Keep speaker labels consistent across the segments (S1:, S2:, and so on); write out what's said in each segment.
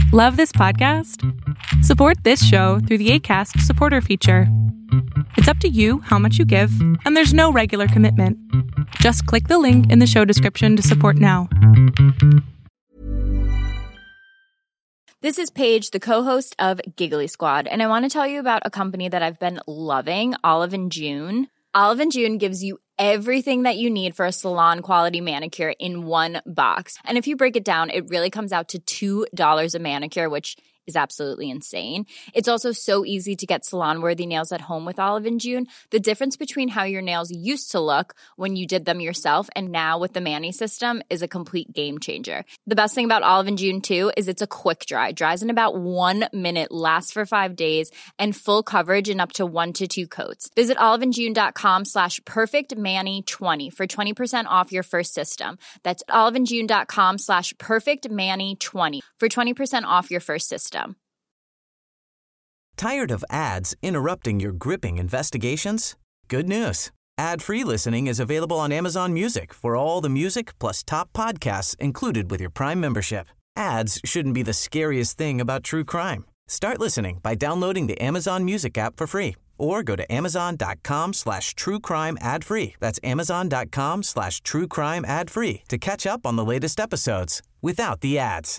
S1: Love this podcast? Support this show through the Acast supporter feature. It's up to you how much you give, and there's no regular commitment. Just click the link in the show description to support now.
S2: This is Paige, the co-host of Giggly Squad, and I want to tell you about a company that I've been loving, Olive & June. Olive & June gives you everything that you need for a salon-quality manicure in one box. And if you break it down, it really comes out to $2 a manicure, which is absolutely insane. It's also so easy to get salon-worthy nails at home with Olive & June. The difference between how your nails used to look when you did them yourself and now with the Mani system is a complete game changer. The best thing about Olive & June, too, is it's a quick dry. Dries in about 1 minute, lasts for 5 days, and full coverage in up to 1 to 2 coats. Visit oliveandjune.com/perfectmani20 for 20% off your first system. That's oliveandjune.com/perfectmani20 for 20% off your first system.
S3: Tired of ads interrupting your gripping investigations? Good news. Ad-free listening is available on Amazon Music for all the music plus top podcasts included with your Prime membership. Ads shouldn't be the scariest thing about true crime. Start listening by downloading the Amazon Music app for free or go to amazon.com/truecrime ad-free. That's amazon.com/truecrime ad-free to catch up on the latest episodes without the ads.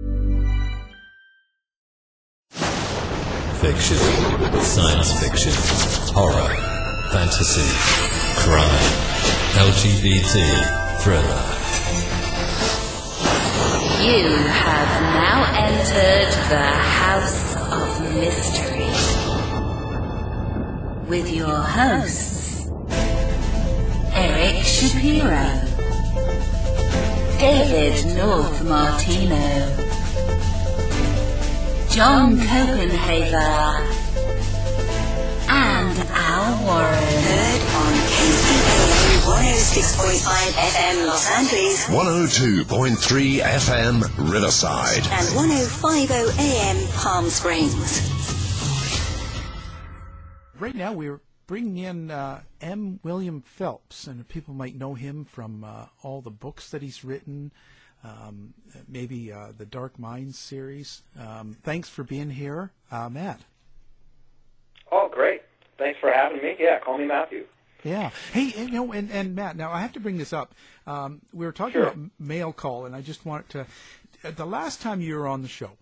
S4: Fiction, science fiction, horror, fantasy, crime, LGBT, thriller.
S5: You have now entered the House of Mystery with your hosts, Eric Shapiro, David North Martino, John Copenhaver, and Al Warren.
S6: Heard on KCAA 106.5 FM Los Angeles,
S7: 102.3 FM Riverside,
S6: and 105.0 AM Palm Springs.
S8: Right now we're bringing in M. William Phelps, and people might know him from all the books that he's written. Maybe the Dark Minds series. Thanks for being here, Matt.
S9: Oh, great. Thanks for having me. Yeah, call me Matthew.
S8: Yeah. Hey, and Matt, now I have to bring this up. We were talking about mail call, and I just wanted to... the last time you were on the show,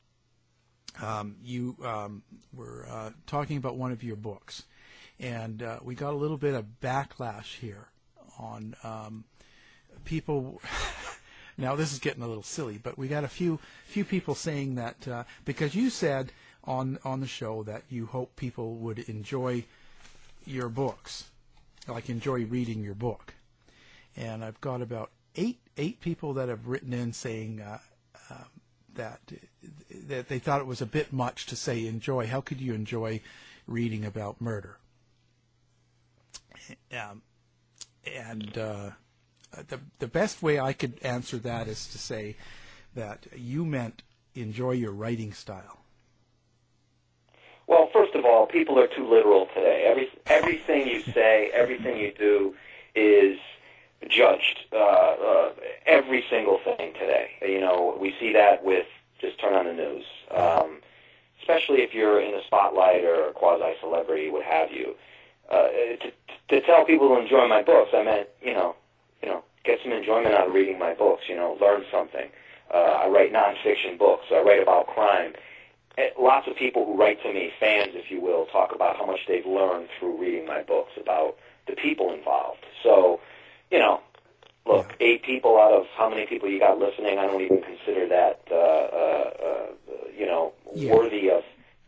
S8: you were talking about one of your books, and we got a little bit of backlash here on people... Now, this is getting a little silly, but we got a few people saying that because you said on the show that you hope people would enjoy your books, like enjoy reading your book. And I've got about eight people that have written in saying that they thought it was a bit much to say enjoy. How could you enjoy reading about murder? The best way I could answer that is to say that you meant enjoy your writing style.
S9: Well, first of all, people are too literal today. Everything you say, everything you do is judged. Every single thing today. You know, we see that with just turn on the news. Especially if you're in the spotlight or a quasi-celebrity, what have you. To tell people to enjoy my books, I meant, get some enjoyment out of reading my books, learn something. I write nonfiction books. I write about crime. Lots of people who write to me, fans, if you will, talk about how much they've learned through reading my books, about the people involved. So, look, 8 people out of how many people you got listening, I don't even consider that, worthy of,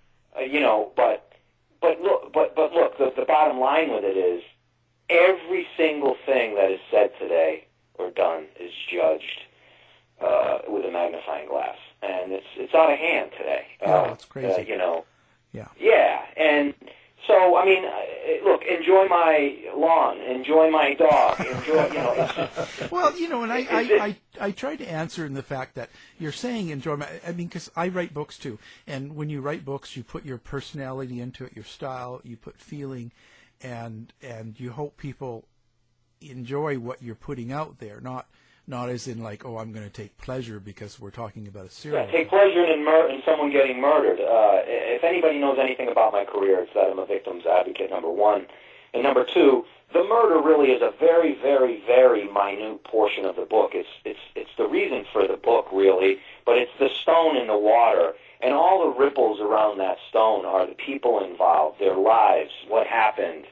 S9: but look, the bottom line with it is, every single thing that is said today or done is judged with a magnifying glass, and it's out of hand today.
S8: It's crazy.
S9: Yeah, and so I mean, look, enjoy my lawn, enjoy my dog, enjoy. It's just,
S8: well, and I tried to answer in the fact that you're saying enjoy my. I mean, because I write books too, and when you write books, you put your personality into it, your style, you put feeling. And you hope people enjoy what you're putting out there, not not as in like, oh, I'm going to take pleasure because we're talking about a serial.
S9: Take pleasure in someone getting murdered. If anybody knows anything about my career, it's that I'm a victim's advocate, number one. And number two, the murder really is a very, very, very minute portion of the book. It's the reason for the book, really, but it's the stone in the water. And all the ripples around that stone are the people involved, their lives, what happened,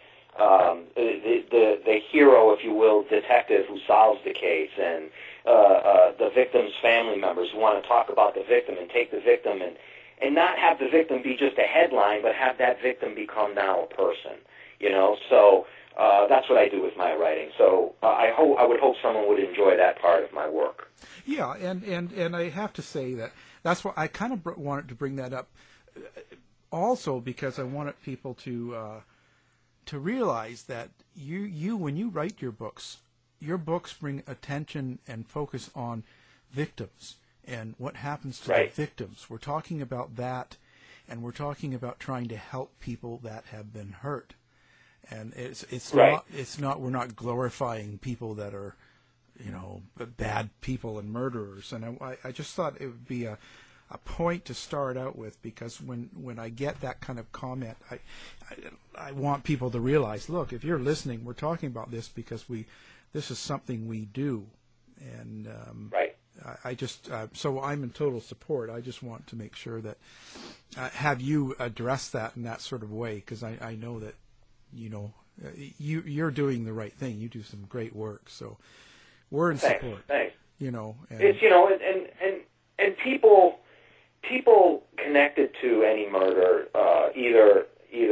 S9: the hero, if you will, detective who solves the case, and the victim's family members who want to talk about the victim and take the victim and not have the victim be just a headline, but have that victim become now a person. So that's what I do with my writing. So I would hope someone would enjoy that part of my work.
S8: Yeah, and I have to say that's why I kind of wanted to bring that up, also because I wanted people to realize that you when you write your books bring attention and focus on victims and what happens to the victims. We're talking about that, and we're talking about trying to help people that have been hurt. And it's not we're not glorifying people that are, bad people and murderers. And I just thought it would be a point to start out with, because when I get that kind of comment, I want people to realize, look, if you're listening, we're talking about this because this is something we do. And I just so I'm in total support. I just want to make sure that have you address that in that sort of way, because I know that you're doing the right thing. You do some great work, so we're in support.
S9: Thanks.
S8: And
S9: it's and people connected to any murder, either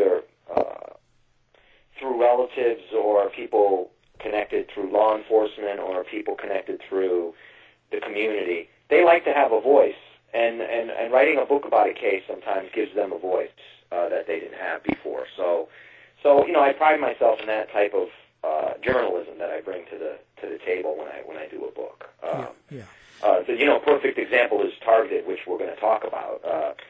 S9: through relatives, or people connected through law enforcement, or people connected through the community, they like to have a voice, and writing a book about a case sometimes gives them a voice that they didn't have before. So I pride myself in that type of journalism that I bring to the table when I do a book. The perfect example is Targeted, which we're going to talk about.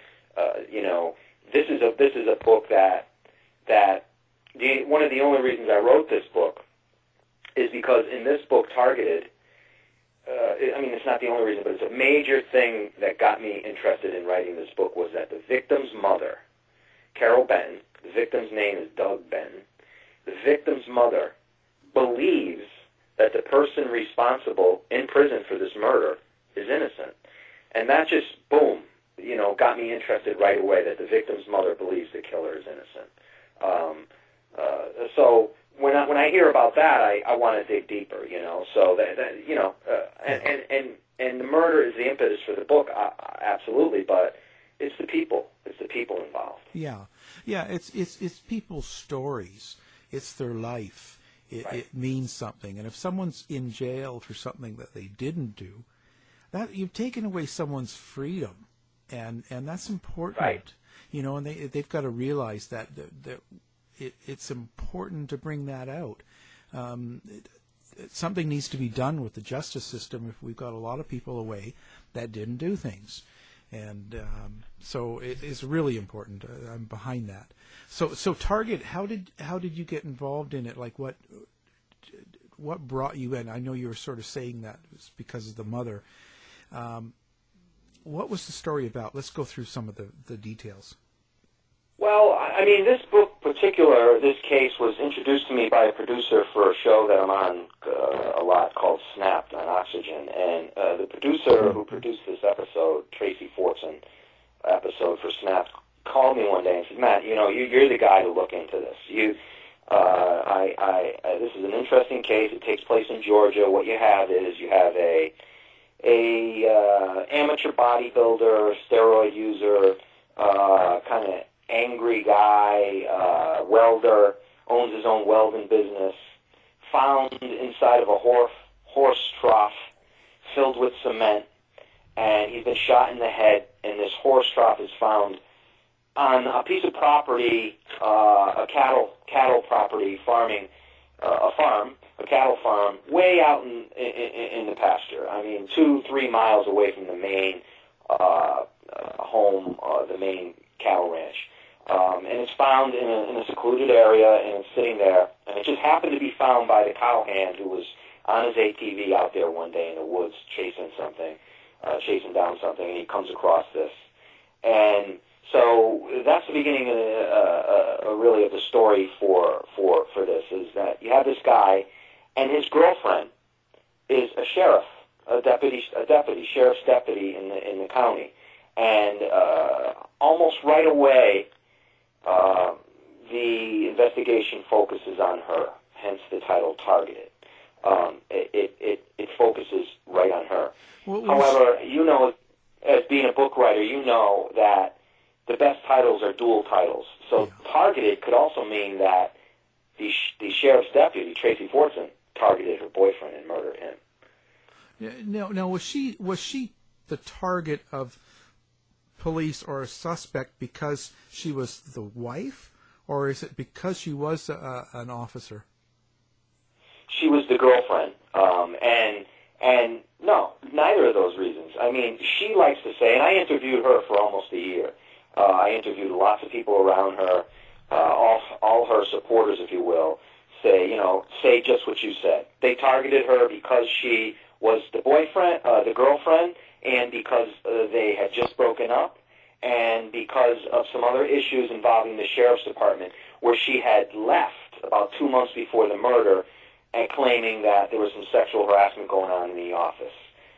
S9: This is a book that one of the only reasons I wrote this book is because in this book, Targeted, it's not the only reason, but it's a major thing that got me interested in writing this book, was that the victim's mother, Carol Benton, the victim's name is Doug Benton, the victim's mother believes that the person responsible in prison for this murder is innocent. And that just, boom, got me interested right away, that the victim's mother believes the killer is innocent. So when I hear about that, I want to dig deeper, So and the murder is the impetus for the book, absolutely, but it's the people involved.
S8: Yeah, it's people's stories. It's their life. It means something. And if someone's in jail for something that they didn't do, that you've taken away someone's freedom, and that's important.
S9: Right.
S8: And they've got to realize that it's important to bring that out. Something needs to be done with the justice system if we've got a lot of people away that didn't do things. And so it is really important. I'm behind that. So Target, how did you get involved in it? Like what brought you in? I know you were sort of saying that it was because of the mother. What was the story about? Let's go through some of the details.
S9: Well, this book this case was introduced to me by a producer for a show that I'm on a lot called Snapped on Oxygen. And the producer who produced this episode, Tracy Fortson, episode for Snapped, called me one day and said, Matt, you're the guy to look into this. This is an interesting case. It takes place in Georgia. What you have is a amateur bodybuilder, steroid user, kind of angry guy, welder, owns his own welding business, found inside of a horse trough filled with cement, and he's been shot in the head, and this horse trough is found on a piece of property, a cattle property, farming, a cattle farm, way out in the pasture. 2-3 miles away from the main home, the main cattle ranch. And it's found in a secluded area, and it's sitting there. And it just happened to be found by the cowhand who was on his ATV out there one day in the woods chasing down something, and he comes across this. And so that's the beginning really of the story for this, is that you have this guy, and his girlfriend is a sheriff, a sheriff's deputy in the county. And almost right away, the investigation focuses on her, hence the title Targeted. It focuses right on her. However, you know, as being a book writer, you know that the best titles are dual titles. So Targeted could also mean that the sheriff's deputy, Tracy Fortson, targeted her boyfriend and murdered him.
S8: Yeah, now was she the target of police or a suspect because she was the wife, or is it because she was an officer?
S9: She was the girlfriend, and no, neither of those reasons. I mean, she likes to say, and I interviewed her for almost a year. I interviewed lots of people around her, all her supporters, if you will, say just what you said. They targeted her because she was the boyfriend, the girlfriend, and because they had just broken up, and because of some other issues involving the sheriff's department, where she had left about 2 months before the murder, and claiming that there was some sexual harassment going on in the office,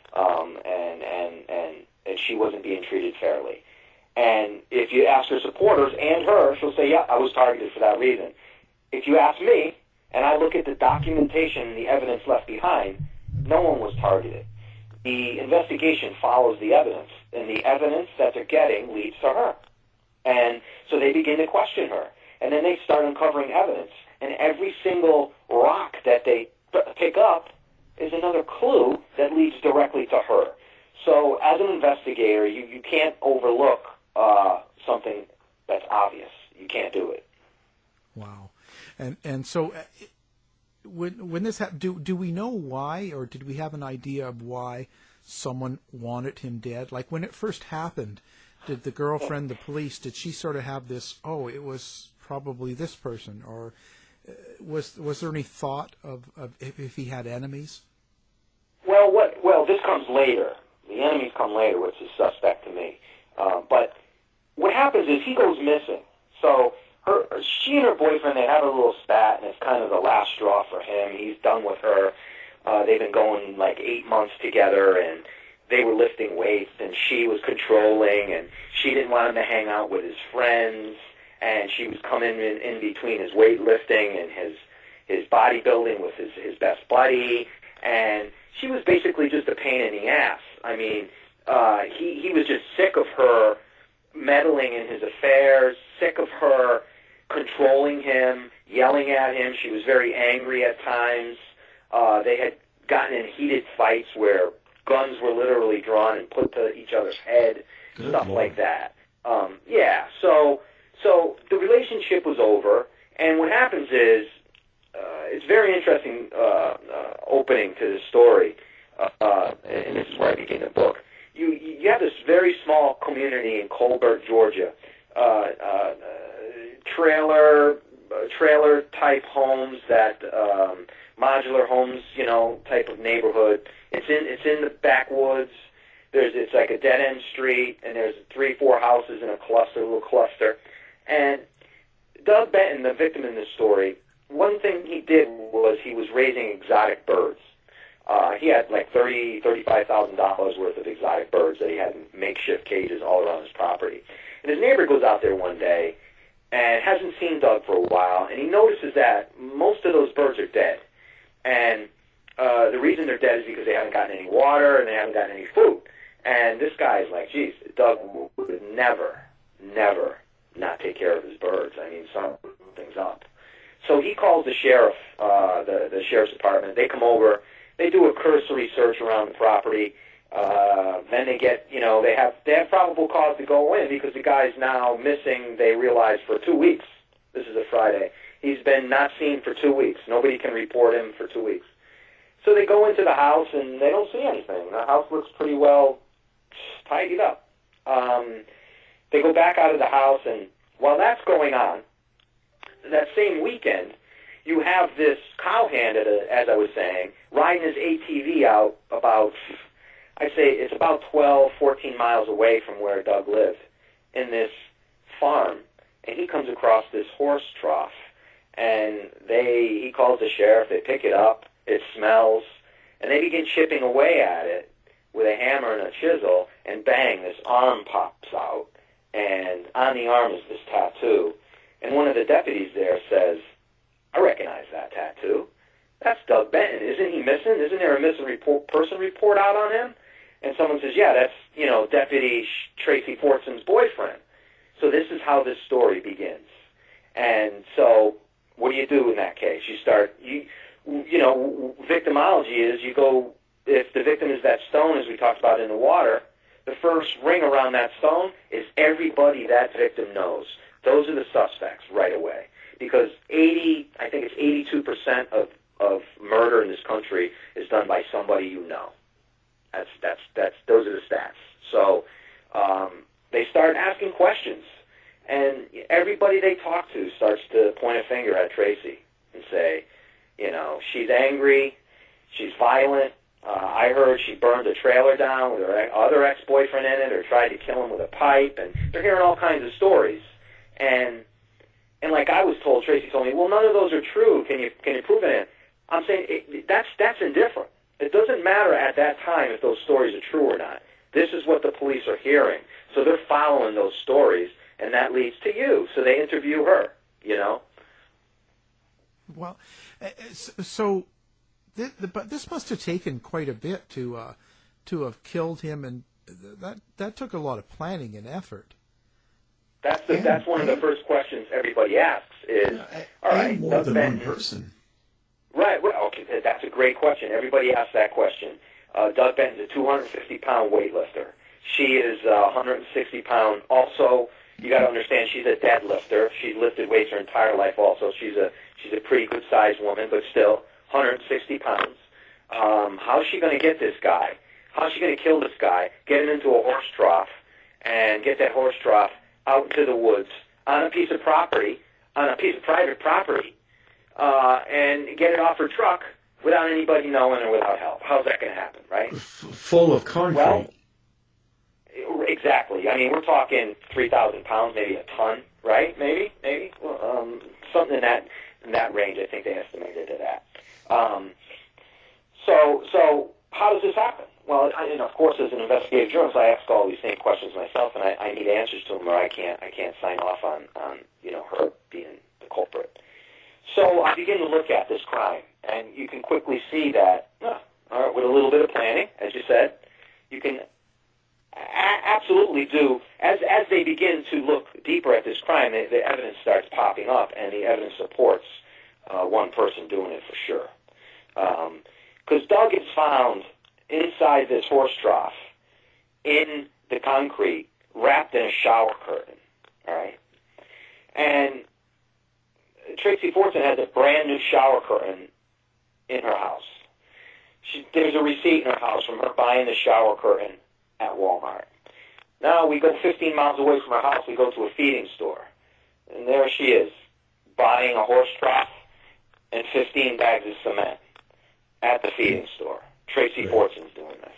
S9: and she wasn't being treated fairly. And if you ask her supporters and her, she'll say, yeah, I was targeted for that reason. If you ask me, and I look at the documentation and the evidence left behind, no one was targeted. The investigation follows the evidence, and the evidence that they're getting leads to her. And so they begin to question her, and then they start uncovering evidence. And every single rock that they pick up is another clue that leads directly to her. So as an investigator, you can't overlook something that's obvious. You can't do it.
S8: Wow. And so when this happened, do we know why, or did we have an idea of why someone wanted him dead? Like when it first happened, did the girlfriend, the police, did she sort of have this, it was probably this person, or was there any thought of if he had enemies?
S9: Well, this comes later. The enemies come later, which is suspect to me. But what happens is he goes missing. So she and her boyfriend, they have a little spat, and it's kind of the last straw for him. He's done with her. They've been going like 8 months together, and they were lifting weights, and she was controlling, and she didn't want him to hang out with his friends, and she was coming in between his weightlifting and his bodybuilding with his best buddy, and she was basically just a pain in the ass. I mean, he was just sick of her meddling in his affairs, sick of her controlling him, yelling at him. She was very angry at times. They had gotten in heated fights where guns were literally drawn and put to each other's head, stuff like that. So the relationship was over, and what happens is, it's very interesting opening to the story, and this is where I begin the book. You have this very small community in Colbert, Georgia, trailer type homes, that modular homes, type of neighborhood. It's in the backwoods. It's like a dead end street, and there's 3-4 houses in a little cluster. And Doug Benton, the victim in this story, one thing he did was he was raising exotic birds. He had like $35,000 worth of exotic birds that he had in makeshift cages all around his property. And his neighbor goes out there one day and hasn't seen Doug for a while, and he notices that most of those birds are dead. And the reason they're dead is because they haven't gotten any water and they haven't gotten any food. And this guy's like, geez, Doug would never not take care of his birds. I mean, something's up. So he calls the sheriff, the sheriff's department. They come over. They do a cursory search around the property. Then they get, they have probable cause to go in because the guy's now missing, they realize, for 2 weeks. This is a Friday. He's been not seen for 2 weeks. Nobody can report him for 2 weeks. So they go into the house, and they don't see anything. The house looks pretty well tidied up. They go back out of the house, and while that's going on, that same weekend, you have this cowhand, as I was saying, riding his ATV out about, I'd say it's about 12, 14 miles away from where Doug lived, in this farm, and he comes across this horse trough, and he calls the sheriff, they pick it up, it smells, and they begin chipping away at it with a hammer and a chisel, and bang, this arm pops out, and on the arm is this tattoo, and one of the deputies there says, I recognize that tattoo. That's Doug Benton. Isn't he missing? Isn't there a missing person report out on him? And someone says, yeah, that's, Deputy Tracy Fortson's boyfriend. So this is how this story begins. And so what do you do in that case? You start, victimology is you go, if the victim is that stone, as we talked about in the water, the first ring around that stone is everybody that victim knows. Those are the suspects right away. Because 82% of murder in this country is done by somebody you know. Those are the stats. So they start asking questions, and everybody they talk to starts to point a finger at Tracy and say, she's angry, she's violent. I heard she burned a trailer down with her other ex-boyfriend in it, or tried to kill him with a pipe, and they're hearing all kinds of stories. And like I was told, Tracy told me, well, none of those are true. Can you prove it? I'm saying that's indifferent. It doesn't matter at that time if those stories are true or not. This is what the police are hearing. So they're following those stories, and that leads to you. So they interview her,
S8: Well, so but this must have taken quite a bit to have killed him, and that took a lot of planning and effort.
S9: That's one of the first questions everybody asks is, all right,
S10: more than one person.
S9: Right, okay, that's a great question. Everybody asks that question. Doug Benton's a 250-pound weightlifter. She is 160 pound. Also, you got to understand she's a deadlifter. She's lifted weights her entire life. Also, she's a pretty good sized woman, but still 160 pounds. How's she going to get this guy? How's she going to kill this guy? Get him into a horse trough and get that horse trough out into the woods on a piece of property, on a piece of private property, and get it off her truck without anybody knowing or without help. How's that going to happen, right?
S10: Full of concrete.
S9: Well, exactly. I mean, we're talking 3,000 pounds, maybe a ton, right? Maybe, something in that range. I think they estimated it at. So how does this happen? Well, of course, as an investigative journalist, I ask all these same questions myself, and I need answers to them, or I can't sign off on her being the culprit. So I begin to look at this crime, and you can quickly see that, all right, with a little bit of planning, as you said, you can absolutely do, as they begin to look deeper at this crime, the evidence starts popping up, and the evidence supports one person doing it for sure. Because Doug is found inside this horse trough in the concrete, wrapped in a shower curtain, all right? And Tracy Fortson has a brand new shower curtain in her house. There's a receipt in her house from her buying the shower curtain at Walmart. Now we go 15 miles away from her house, we go to a feeding store. And there she is, buying a horse trough and 15 bags of cement at the feeding store. Tracy Fortson's doing this.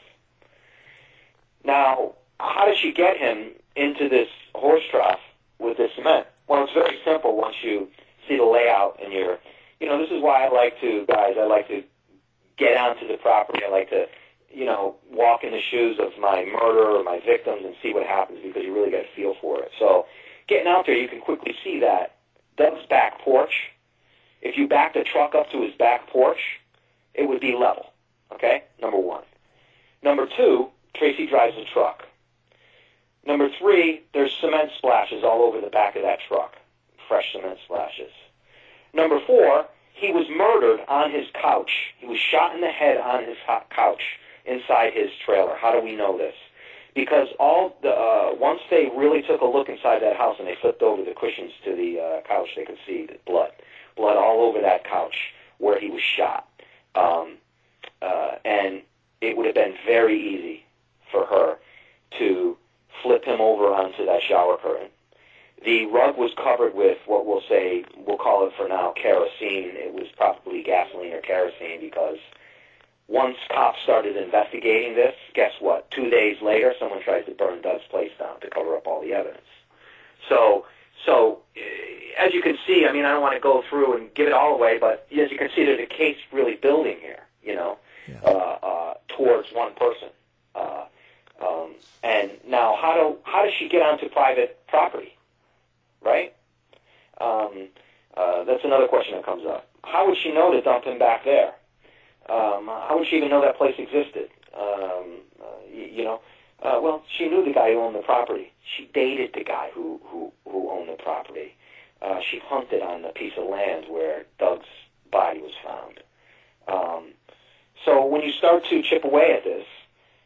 S9: Now, how does she get him into this horse trough with this cement? Well, it's very simple once you see the layout and this is why I like to get onto the property. I like to, walk in the shoes of my murderer or my victims and see what happens, because you really got a feel for it. So getting out there, you can quickly see that Doug's back porch, if you back the truck up to his back porch, it would be level. Okay, number one. Number two, Tracy drives the truck. Number three, there's cement splashes all over the back of that truck, fresh cement splashes. Number four, he was murdered on his couch. He was shot in the head on his couch inside his trailer. How do we know this? Because once they really took a look inside that house and they flipped over the cushions to the couch, they could see the blood all over that couch where he was shot. And it would have been very easy for her to flip him over onto that shower curtain. The rug was covered with what we'll call it for now, kerosene. It was probably gasoline or kerosene because once cops started investigating this, guess what? 2 days later, someone tries to burn Doug's place down to cover up all the evidence. So as you can see, I mean, I don't want to go through and give it all away, but as you can see, there's a case really building here, towards one person. And now, how does she get onto private property, right? That's another question that comes up. How would she know to dump him back there? How would she even know that place existed? Well, she knew the guy who owned the property. She dated the guy who owned the property. She hunted on the piece of land where Doug's body was found. So when you start to chip away at this,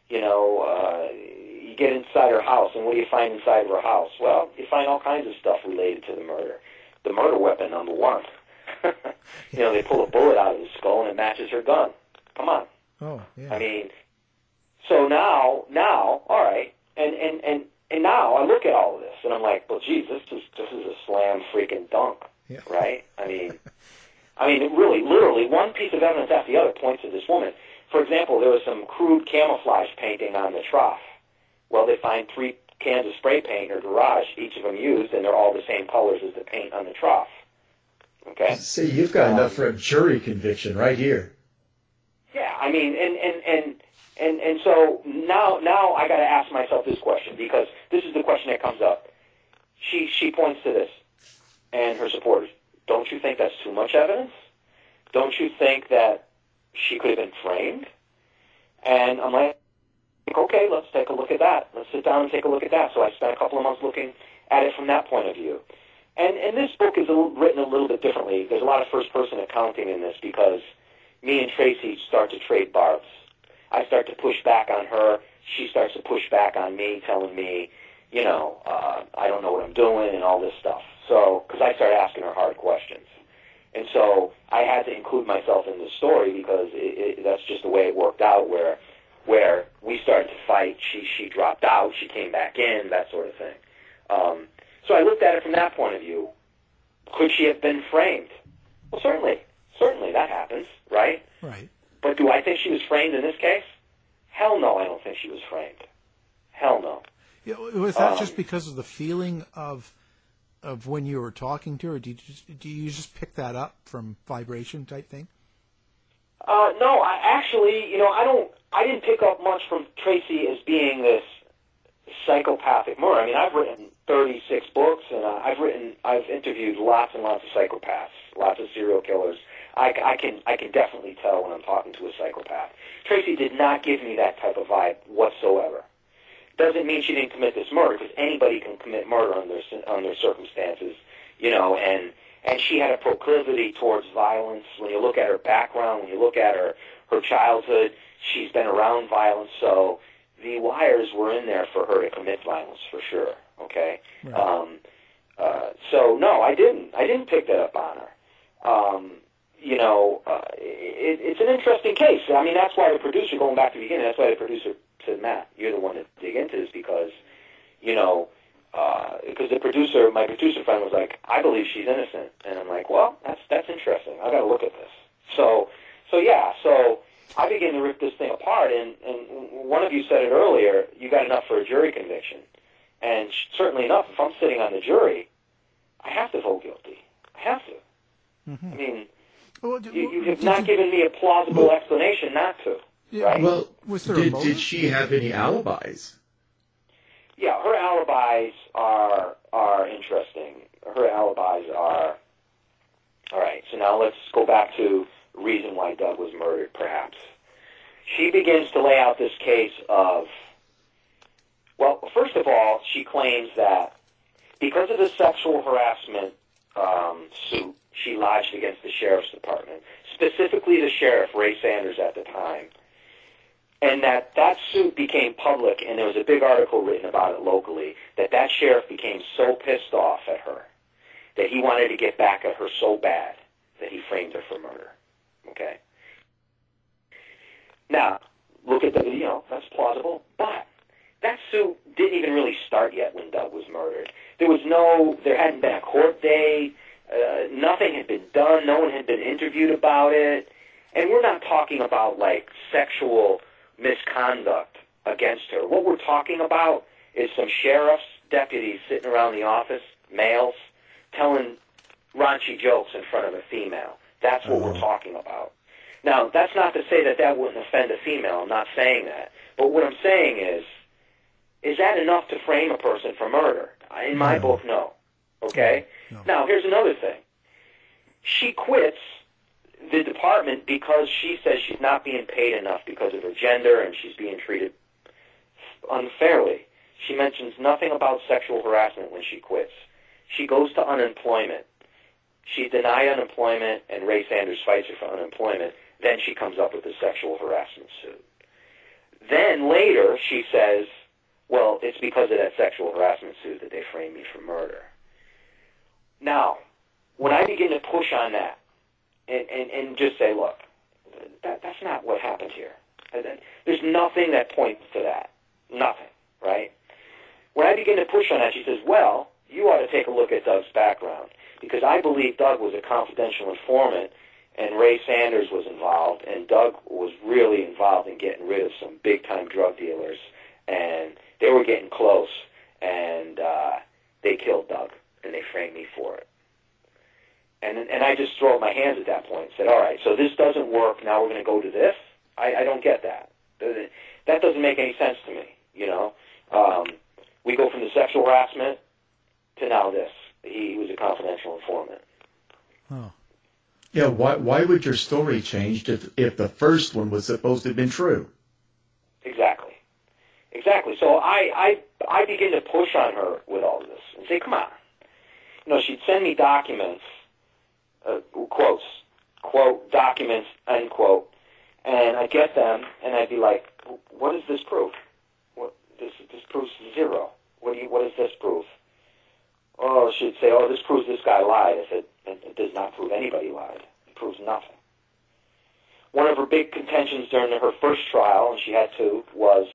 S9: you get inside her house, and what do you find inside of her house? Well, you find all kinds of stuff related to the murder. The murder weapon, number one. They pull a bullet out of the skull, and it matches her gun. Come on.
S8: Oh, yeah.
S9: I mean, so now, all right, and now I look at all of this, and I'm like, well, geez, this is a slam freaking dunk, right? I mean, really, literally, one piece of evidence after the other points to this woman. For example, there was some crude camouflage painting on the trough. Well, they find 3 cans of spray paint in her garage, each of them used, and they're all the same colors as the paint on the trough. Okay.
S10: See, you've got enough for a jury conviction right here.
S9: Yeah, I mean, and so now I got to ask myself this question, because this is the question that comes up. She points to this, and her supporters. Don't you think that's too much evidence? Don't you think that she could have been framed? And I'm like, okay, let's take a look at that. Let's sit down and take a look at that. So I spent a couple of months looking at it from that point of view. And this book is written a little bit differently. There's a lot of first-person accounting in this because me and Tracy start to trade barbs. I start to push back on her. She starts to push back on me, telling me, I don't know what I'm doing and all this stuff. So, because I started asking her hard questions. And so I had to include myself in the story because that's just the way it worked out, where we started to fight. She dropped out. She came back in, that sort of thing. So I looked at it from that point of view. Could she have been framed? Well, certainly that happens, right?
S8: Right.
S9: But do I think she was framed in this case? Hell no, I don't think she was framed. Hell no.
S8: Yeah, was that just because of the feeling of when you were talking to her? Do you just pick that up from vibration type thing?
S9: No, I didn't pick up much from Tracy as being this psychopathic murderer. I mean, I've written 36 books, and I've interviewed lots and lots of psychopaths, lots of serial killers. I can definitely tell when I'm talking to a psychopath. Tracy did not give me that type of vibe whatsoever. Doesn't mean she didn't commit this murder, because anybody can commit murder under circumstances, and she had a proclivity towards violence. When you look at her background, when you look at her childhood, she's been around violence, so the wires were in there for her to commit violence for sure. Okay, right. So no, I didn't pick that up on her. It's an interesting case. I mean, that's why the producer, going back to the beginning, that's why the producer said, Matt, you're the one to dig into this because my producer friend was like, I believe she's innocent, and I'm like, well, that's interesting. I got to look at this. So I began to rip this thing apart, and one of you said it earlier, you got enough for a jury conviction. And certainly enough, if I'm sitting on the jury, I have to vote guilty. I have to. Mm-hmm. I mean, you have not given me a plausible explanation not to.
S8: Yeah,
S9: right?
S10: Well, did she have any alibis?
S9: Yeah, her alibis are interesting. Her alibis are... All right, so now let's go back to the reason why Doug was murdered, perhaps. She begins to lay out this case of... Well, first of all, she claims that because of the sexual harassment suit she lodged against the sheriff's department, specifically the sheriff, Ray Sanders, at the time, and that suit became public, and there was a big article written about it locally, that sheriff became so pissed off at her that he wanted to get back at her so bad that he framed her for murder. Okay? Now, look at that's plausible, but that suit didn't even really start yet when Doug was murdered. There hadn't been a court date. Nothing had been done. No one had been interviewed about it. And we're not talking about, like, sexual misconduct against her. What we're talking about is some sheriff's deputies sitting around the office, males, telling raunchy jokes in front of a female. That's what we're talking about. Now, that's not to say that that wouldn't offend a female. I'm not saying that. But what I'm saying is that enough to frame a person for murder? In my book, no. Okay? No. Now, here's another thing. She quits the department because she says she's not being paid enough because of her gender and she's being treated unfairly. She mentions nothing about sexual harassment when she quits. She goes to unemployment. She's denied unemployment, and Ray Sanders fights her for unemployment. Then she comes up with a sexual harassment suit. Then later she says, well, it's because of that sexual harassment suit that they framed me for murder. Now, when I begin to push on that and just say, look, that's not what happened here. There's nothing that points to that. Nothing, right? When I begin to push on that, she says, well, you ought to take a look at Doug's background, because I believe Doug was a confidential informant and Ray Sanders was involved, and Doug was really involved in getting rid of some big-time drug dealers, and they were getting close, and they killed Doug, and they framed me for it. And I just throw up my hands at that point and said, all right, so this doesn't work, now we're going to go to this? I don't get that. That doesn't make any sense to me, you know. We go from the sexual harassment to now this. He was a confidential informant.
S8: Oh.
S10: Yeah, why would your story change if the first one was supposed to have been true?
S9: Exactly. So I begin to push on her with all of this and say, come on. You know, she'd send me documents, quotes, quote, documents, end quote, and I'd get them, and I'd be like, what does this prove? This proves zero. What does this prove? Oh, she'd say, oh, this proves this guy lied. It does not prove anybody lied. It proves nothing. One of her big contentions during her first trial, and she had two, was,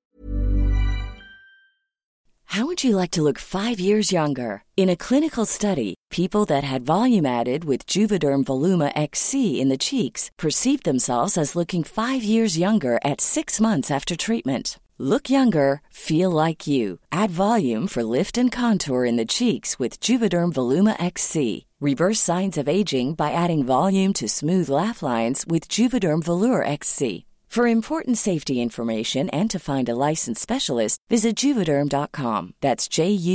S11: how would you like to look 5 years younger? In a clinical study, people that had volume added with Juvederm Voluma XC in the cheeks perceived themselves as looking 5 years younger at 6 months after treatment. Look younger, feel like you. Add volume for lift and contour in the cheeks with Juvederm Voluma XC. Reverse signs of aging by adding volume to smooth laugh lines with Juvederm Volure XC. For important safety information and to find a licensed specialist, visit Juvederm.com. That's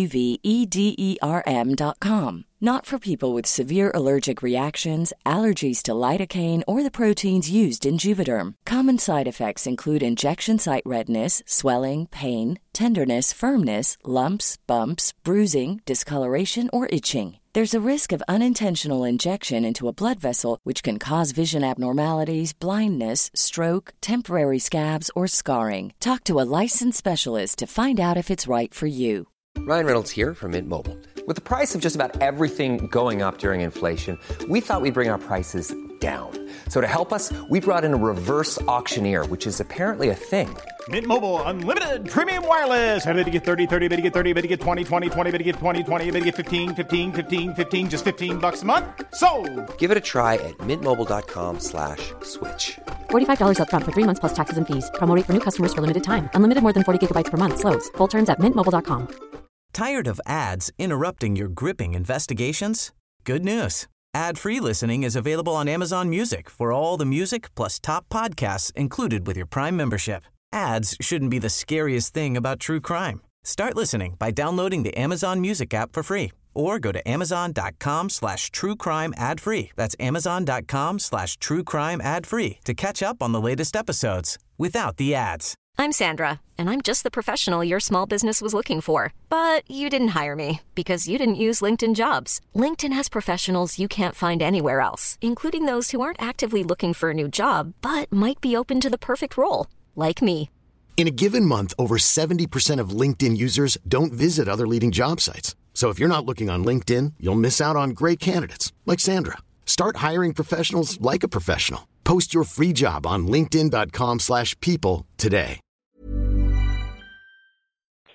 S11: JUVEDERM.com. Not for people with severe allergic reactions, allergies to lidocaine, or the proteins used in Juvederm. Common side effects include injection site redness, swelling, pain, tenderness, firmness, lumps, bumps, bruising, discoloration, or itching. There's a risk of unintentional injection into a blood vessel, which can cause vision abnormalities, blindness, stroke, temporary scabs, or scarring. Talk to a licensed specialist to find out if it's right for you.
S12: Ryan Reynolds here from Mint Mobile. With the price of just about everything going up during inflation, we thought we'd bring our prices down. So to help us, we brought in a reverse auctioneer, which is apparently a thing.
S13: Mint Mobile Unlimited Premium Wireless. How to get 30, 30, bit to get 30, bit to get 20, 20, 20, bit to get 20, 20, bit to get 15, 15, 15, 15, just $15 a month? Sold!
S12: Give it a try at mintmobile.com/switch.
S14: $45 up front for 3 months plus taxes and fees. Promo rate for new customers for limited time. Unlimited more than 40 gigabytes per month. Slows full terms at mintmobile.com.
S3: Tired of ads interrupting your gripping investigations? Good news. Ad-free listening is available on Amazon Music for all the music plus top podcasts included with your Prime membership. Ads shouldn't be the scariest thing about true crime. Start listening by downloading the Amazon Music app for free or go to amazon.com/truecrime ad-free. That's amazon.com/truecrime ad-free to catch up on the latest episodes without the ads.
S15: I'm Sandra, and I'm just the professional your small business was looking for. But you didn't hire me because you didn't use LinkedIn Jobs. LinkedIn has professionals you can't find anywhere else, including those who aren't actively looking for a new job, but might be open to the perfect role, like me.
S16: In a given month, over 70% of LinkedIn users don't visit other leading job sites. So if you're not looking on LinkedIn, you'll miss out on great candidates, like Sandra. Start hiring professionals like a professional. Post your free job on linkedin.com/people today.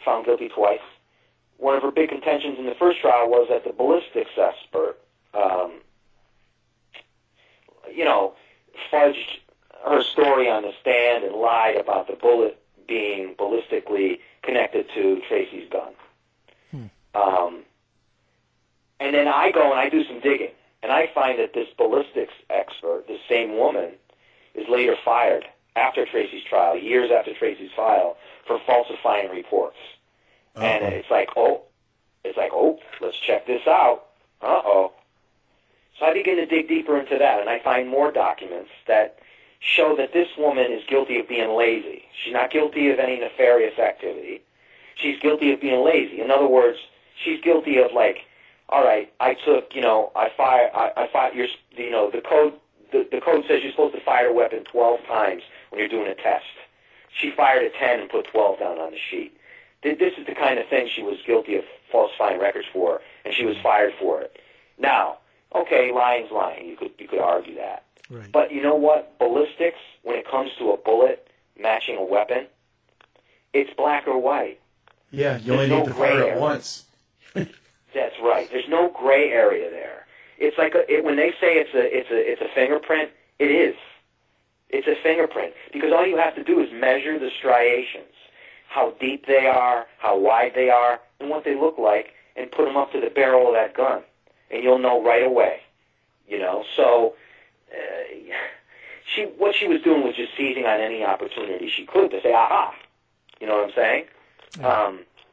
S9: found guilty twice. One of her big contentions in the first trial was that the ballistics expert, fudged her story on the stand and lied about the bullet being ballistically connected to Tracy's gun. And then I go and I do some digging, and I find that this ballistics expert, this same woman, is later fired after Tracy's trial, years after Tracy's trial, for falsifying reports. Uh-oh. And it's like, let's check this out. Uh-oh. So I begin to dig deeper into that, and I find more documents that show that this woman is guilty of being lazy. She's not guilty of any nefarious activity. She's guilty of being lazy. In other words, she's guilty of, like, all right, I took, I fired, the code says you're supposed to fire a weapon 12 times when you're doing a test. She fired at 10 and put 12 down on the sheet. This is the kind of thing she was guilty of falsifying records for, and she was fired for it. Now, okay, lying's lying. You could argue that.
S8: Right.
S9: But you know what? Ballistics, when it comes to a bullet matching a weapon, it's black or white.
S10: Yeah, you only need to fire it once.
S9: That's right. There's no gray area there. It's like when they say it's a fingerprint, it is. It's a fingerprint because all you have to do is measure the striations, how deep they are, how wide they are, and what they look like, and put them up to the barrel of that gun, and you'll know right away. So what she was doing was just seizing on any opportunity she could to say, aha. You know what I'm saying? Yeah.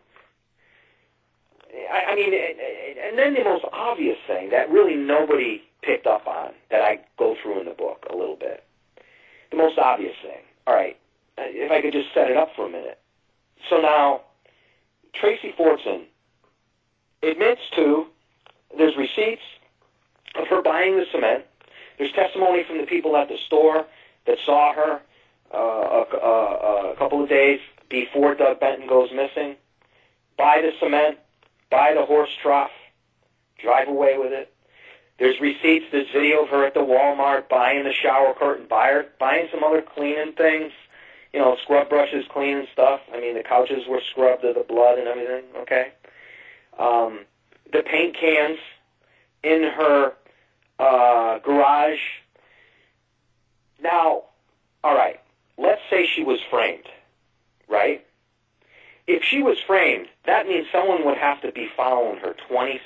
S9: And then the most obvious thing that really nobody picked up on, that I go through in the book a little bit, the most obvious thing. All right, if I could just set it up for a minute. So now, Tracy Fortson admits to, there's receipts of her buying the cement. There's testimony from the people at the store that saw her a couple of days before Doug Benton goes missing. Buy the cement, buy the horse trough, drive away with it. There's receipts, there's video of her at the Walmart buying the shower curtain, buying some other cleaning things, scrub brushes, cleaning stuff. I mean, the couches were scrubbed of the blood and everything, okay? The paint cans in her garage. Now, all right, let's say she was framed, right? If she was framed, that means someone would have to be following her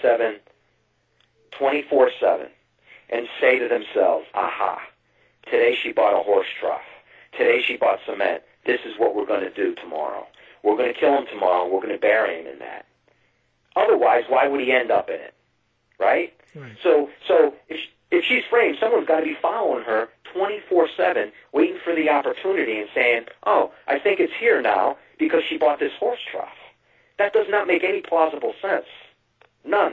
S9: 24/7 and say to themselves, aha, today she bought a horse trough. Today she bought cement. This is what we're going to do tomorrow. We're going to kill him tomorrow. We're going to bury him in that. Otherwise, why would he end up in it? Right? So if she's framed, someone's got to be following her 24/7, waiting for the opportunity and saying, oh, I think it's here now because she bought this horse trough. That does not make any plausible sense. None.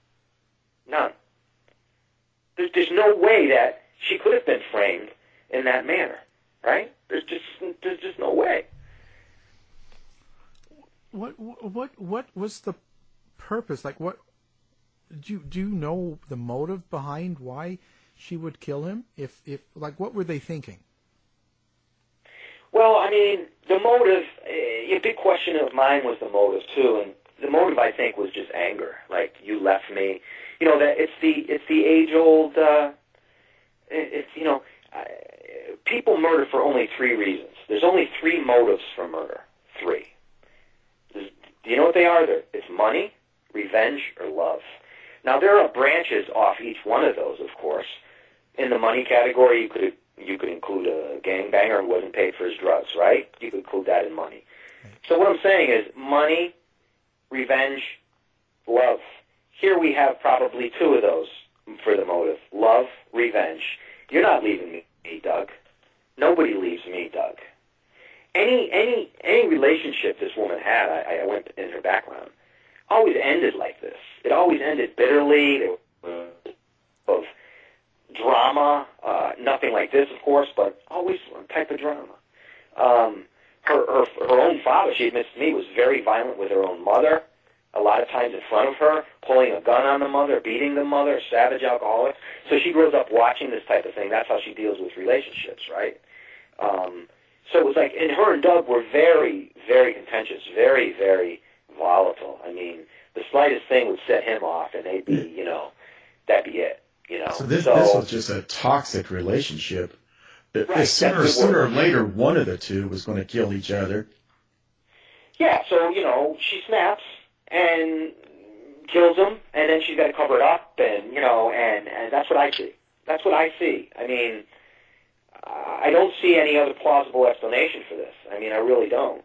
S9: There's no way that she could have been framed in that manner, right? There's just no way.
S8: What was the purpose? Like, what do you know the motive behind why she would kill him? If what were they thinking?
S9: Well, I mean, the motive. A big question of mine was the motive too, and the motive I think was just anger. Like, you left me. That it's the age old. People murder for only 3 reasons. There's only 3 motives for murder. 3. Do you know what they are? It's money, revenge, or love. Now, there are branches off each one of those, of course. In the money category, you could include a gangbanger who wasn't paid for his drugs, right? You could include that in money. So what I'm saying is money, revenge, love. Here we have probably 2 of those for the motive. Love, revenge. You're not leaving me, Doug. Nobody leaves me, Doug. Any relationship this woman had, I went in her background, always ended like this. It always ended bitterly. There was drama, nothing like this, of course, but always some type of drama. Her own father, she admits to me, was very violent with her own mother, a lot of times in front of her, pulling a gun on the mother, beating the mother, savage alcoholic. So she grows up watching this type of thing. That's how she deals with relationships, right? So it was like, and her and Doug were very, very contentious, very, very volatile. I mean, the slightest thing would set him off, and they'd be, that'd be it.
S10: So this was just a toxic relationship.
S9: Right,
S10: Sooner or later, one of the two was going to kill each other.
S9: Yeah, so, she snaps and kills him, and then she's got to cover it up, and, and that's what I see. That's what I see. I mean, I don't see any other plausible explanation for this. I mean, I really don't.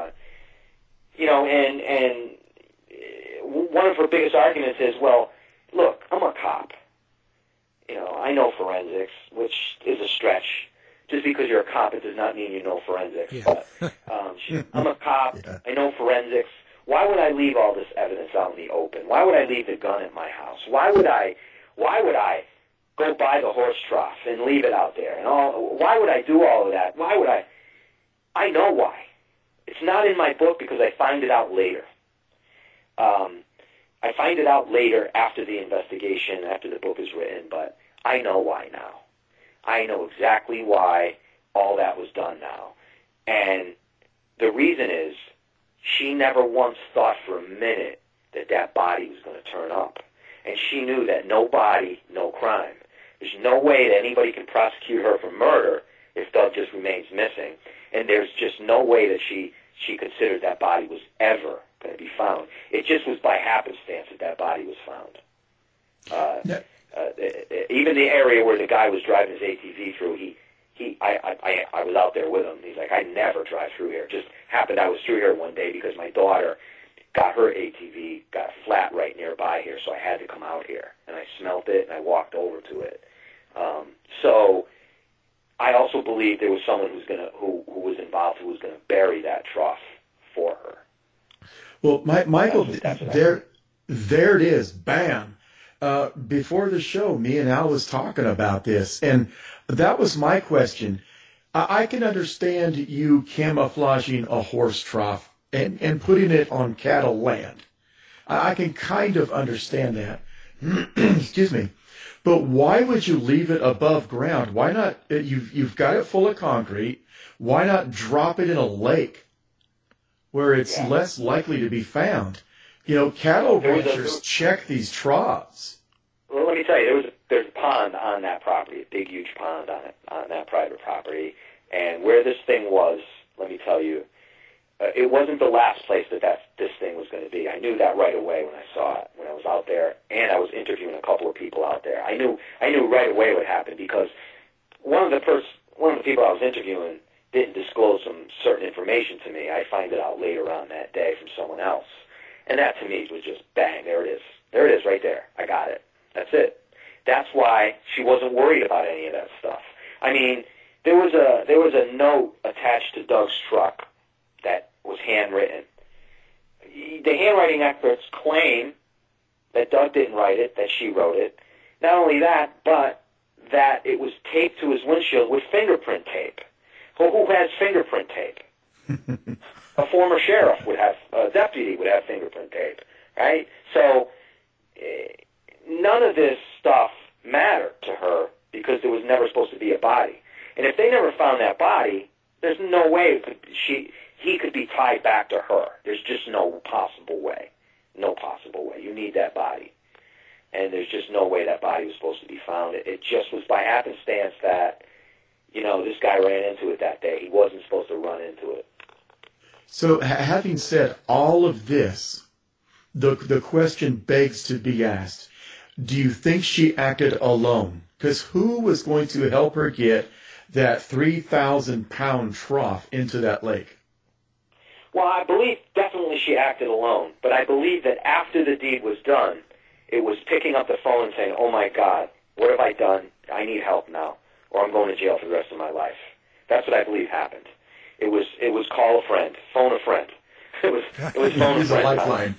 S9: And one of her biggest arguments is, well, look, I'm a cop. I know forensics, which is a stretch. Just because you're a cop, it does not mean you know forensics. Yeah. But I'm a cop. Yeah. I know forensics. Why would I leave all this evidence out in the open? Why would I leave the gun at my house? Why would I go buy the horse trough and leave it out there? And why would I do all of that? Why would I? I know why. It's not in my book because I find it out later. I find it out later after the investigation, after the book is written, but I know why now. I know exactly why all that was done now. And the reason is she never once thought for a minute that that body was going to turn up. And she knew that no body, no crime. There's no way that anybody can prosecute her for murder if Doug just remains missing. And there's just no way that she considered that body was ever going to be found. It just was by happenstance that that body was found. Even the area where the guy was driving his ATV through, I was out there with him. He's like, I never drive through here. It just happened I was through here one day because my daughter got her ATV, got flat right nearby here, so I had to come out here. And I smelt it, and I walked over to it. So I also believe there was someone who was involved who was going to bury that trough for her.
S10: Well, Michael, there it is. Bam. Before the show, me and Al was talking about this, and that was my question. I can understand you camouflaging a horse trough and putting it on cattle land. I can kind of understand that. Excuse me. But why would you leave it above ground? Why not? You've got it full of concrete. Why not drop it in a lake where it's less likely to be found? Cattle ranchers check these troughs.
S9: Well, let me tell you, there's a pond on that property, a big, huge pond on that private property. And where this thing was, let me tell you, it wasn't the last place that this thing was going to be. I knew that right away when I saw it, when I was out there, and I was interviewing a couple of people out there. I knew right away what happened because one of the people I was interviewing didn't disclose some certain information to me. I find it out later on that day from someone else. And that to me was just bang, there it is. There it is right there. I got it. That's it. That's why she wasn't worried about any of that stuff. I mean, there was a note attached to Doug's truck that was handwritten. The handwriting experts claim that Doug didn't write it, that she wrote it. Not only that, but that it was taped to his windshield with fingerprint tape. Well, who has fingerprint tape? A former sheriff would have, a deputy would have fingerprint tape, right? So none of this stuff mattered to her because there was never supposed to be a body. And if they never found that body, there's no way he could be tied back to her. There's just no possible way. No possible way. You need that body. And there's just no way that body was supposed to be found. It just was by happenstance that, this guy ran into it that day. He wasn't supposed to run into it.
S10: So having said all of this, the question begs to be asked, do you think she acted alone? Because who was going to help her get that 3,000-pound trough into that lake?
S9: Well, I believe definitely she acted alone, but I believe that after the deed was done, it was picking up the phone and saying, oh my God, what have I done? I need help now, or I'm going to jail for the rest of my life. That's what I believe happened. It was call a friend, phone a friend. It was phone a friend.
S10: A lifeline.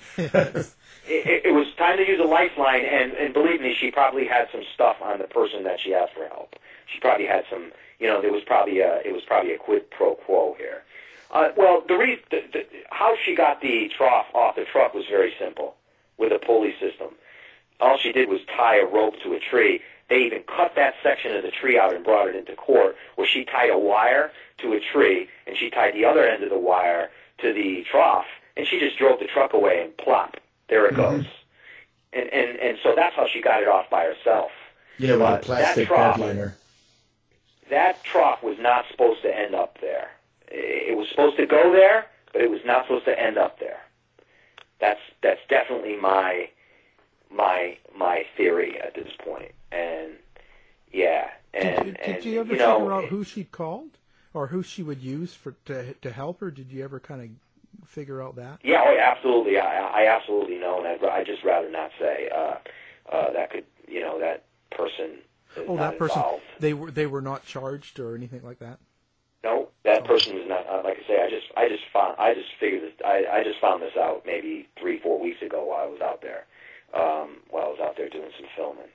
S9: It was time to use a lifeline, and believe me, she probably had some stuff on the person that she asked for help. She probably had some, it was probably a quid pro quo here. Well, how she got the trough off the truck was very simple, with a pulley system. All she did was tie a rope to a tree. They even cut that section of the tree out and brought it into court, where she tied a wire to a tree, and she tied the other end of the wire to the trough, and she just drove the truck away and plop, there it goes. And so that's how she got it off by herself.
S10: Yeah, with a plastic bedliner.
S9: That truck was not supposed to end up there. It was supposed to go there, but it was not supposed to end up there. That's definitely my theory at this point. And yeah,
S8: did you ever figure out who she'd called or who she would use to help her? Did you ever kind of figure out that?
S9: Yeah, absolutely. I absolutely know, and I'd just rather not say that could, that person.
S8: Oh, that person. Involved. They were not charged or anything like that.
S9: No, that person was not. Like I say, I just found this out maybe 3-4 weeks ago while I was out there. While I was out there doing some filming.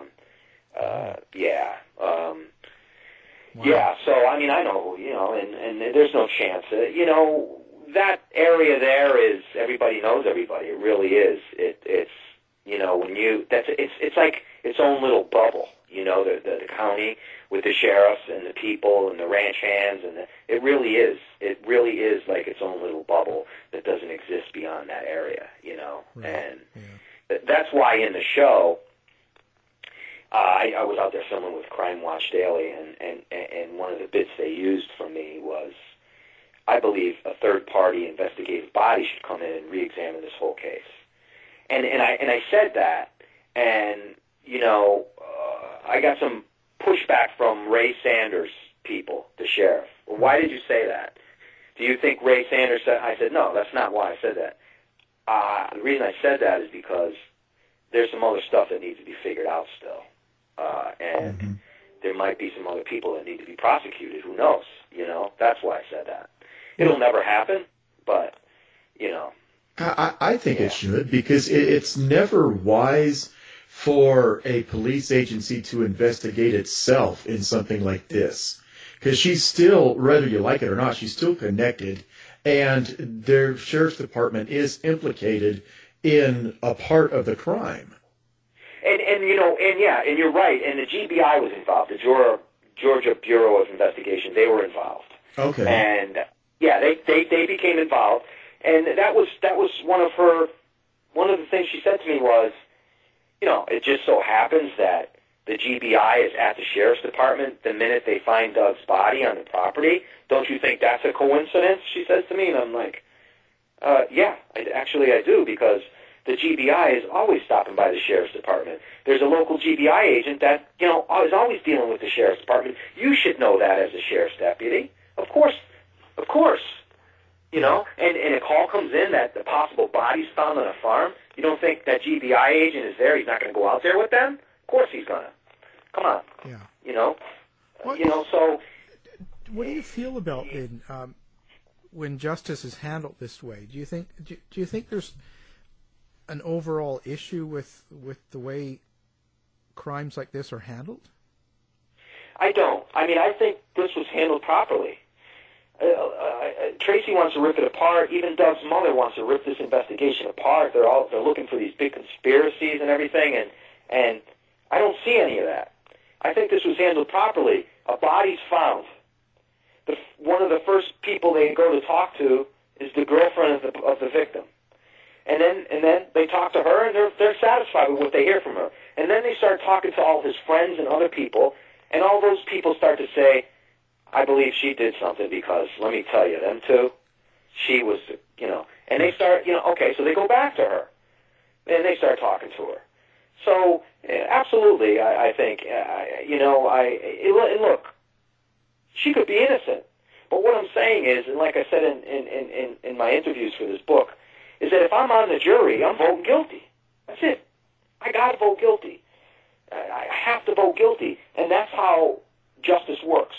S8: Wow.
S9: Yeah. So I mean, I know, and there's no chance. That area there is everybody knows everybody. It really is. It's when it's like its own little bubble. The county with the sheriffs and the people and the ranch hands, and it really is like its own little bubble that doesn't exist beyond that area.
S8: Right.
S9: And that's why in the show, I was out there filming with Crime Watch Daily, and one of the bits they used from me was, I believe a third-party investigative body should come in and re-examine this whole case. And I said that, and I got some pushback from Ray Sanders people, the sheriff. Well, why did you say that? Do you think Ray Sanders said? I said, no, that's not why I said that. The reason I said that is because there's some other stuff that needs to be figured out still. And there might be some other people that need to be prosecuted. Who knows? That's why I said that. It'll never happen, but,
S10: I think it should, because it's never wise for a police agency to investigate itself in something like this. Because she's still, whether you like it or not, she's still connected, and their sheriff's department is implicated in a part of the crime.
S9: And you're right, and the GBI was involved, the Georgia Bureau of Investigation, they were involved.
S10: Okay.
S9: And, they became involved, and that was one of the things she said to me was, it just so happens that the GBI is at the sheriff's department the minute they find Doug's body on the property. Don't you think that's a coincidence? She says to me, and I'm like, yeah, I do, because the GBI is always stopping by the sheriff's department. There's a local GBI agent that, is always dealing with the sheriff's department. You should know that as a sheriff's deputy. Of course. And a call comes in that the possible body's found on a farm. You don't think that GBI agent is there? He's not going to go out there with them? Of course he's going to. Come on.
S8: Yeah.
S9: So.
S8: What do you feel about when justice is handled this way? Do you think there's an overall issue with the way crimes like this are handled?
S9: I don't. I mean, I think this was handled properly. Tracy wants to rip it apart. Even Doug's mother wants to rip this investigation apart. They're looking for these big conspiracies and everything, and I don't see any of that. I think this was handled properly. A body's found. One of the first people they go to talk to is the girlfriend of the victim, and then they talk to her, and they're satisfied with what they hear from her. And then they start talking to all his friends and other people, and all those people start to say, I believe she did something, because let me tell you, them two, she was, and they start, okay, so they go back to her, and they start talking to her. So, absolutely, I think, and look, she could be innocent, but what I'm saying is, and like I said in my interviews for this book, is that if I'm on the jury, I'm voting guilty. That's it. I got to vote guilty. I have to vote guilty, and that's how justice works.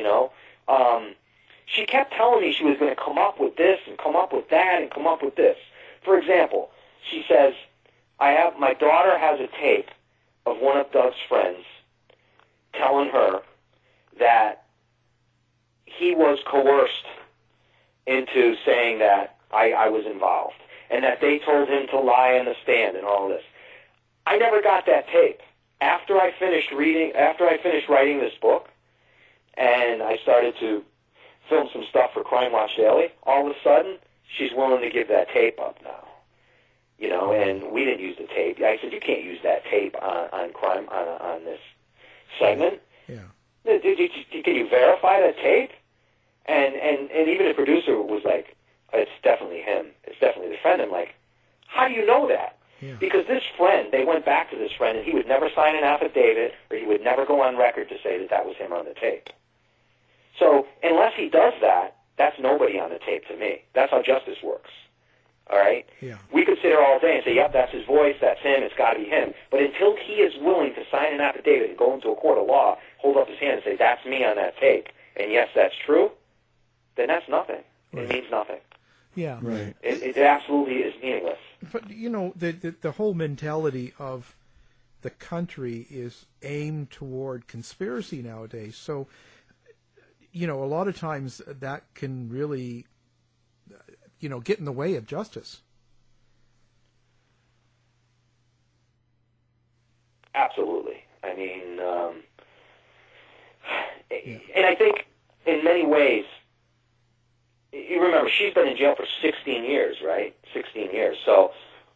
S9: She kept telling me she was going to come up with this and come up with that and come up with this. For example, she says, my daughter has a tape of one of Doug's friends telling her that he was coerced into saying that I was involved, and that they told him to lie on the stand and all this. I never got that tape. After I finished writing this book, and I started to film some stuff for Crime Watch Daily, all of a sudden, she's willing to give that tape up now. You know, and we didn't use the tape. I said, you can't use that tape on crime on this segment.
S8: Yeah.
S9: Can you verify that tape? And even the producer was like, it's definitely him. It's definitely the friend. I'm like, how do you know that?
S8: Yeah.
S9: Because this friend, they went back to this friend, and he would never sign an affidavit, or he would never go on record to say that was him on the tape. So unless he does that, that's nobody on the tape to me. That's how justice works. All right?
S8: Yeah.
S9: We could sit here all day and say, yep, that's his voice, that's him, it's got to be him. But until he is willing to sign an affidavit and go into a court of law, hold up his hand and say, that's me on that tape, and yes, that's true, then that's nothing. Right. It means nothing.
S8: Yeah.
S10: Right.
S9: It absolutely is meaningless.
S8: But, you know, the whole mentality of the country is aimed toward conspiracy nowadays. So, you know, a lot of times that can really, you know, get in the way of justice.
S9: Absolutely. I mean, and I think in many ways, you remember, she's been in jail for 16 years, right? 16 years. So,